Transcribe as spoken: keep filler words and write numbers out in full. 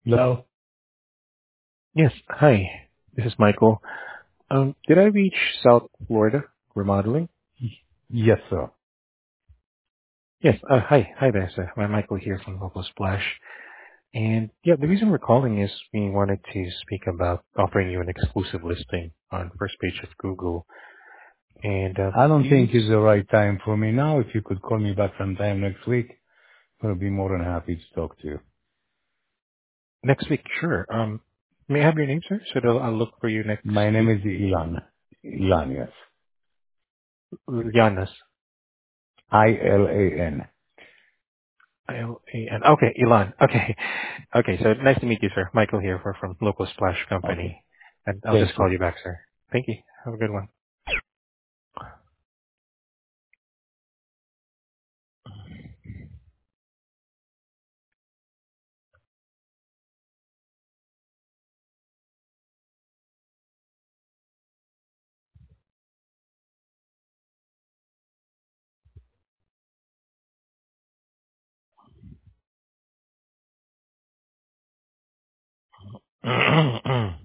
Hello? Yes. Hi, this is Michael. Um, did I reach South Florida Remodeling? Yes, sir. Yes. Uh, hi. Hi there, sir. I'm Michael here from Local Splash. And yeah, the reason we're calling is we wanted to speak about offering you an exclusive listing on first page of Google. And uh, I do don't you think it's the right time for me now. If you could call me back sometime next week, I'll be more than happy to talk to you. next week? Sure. Um, may I have your name, sir? So that I'll look for you next My name week. is Ilan. Ilan, yes. Yanas. I L A N. L A N. Okay, Elon. Okay. Okay, so nice to meet you, sir. Michael here. We're from Local Splash Okay. Company. And I'll Thank just you. call you back, sir. Thank you. Have a good one.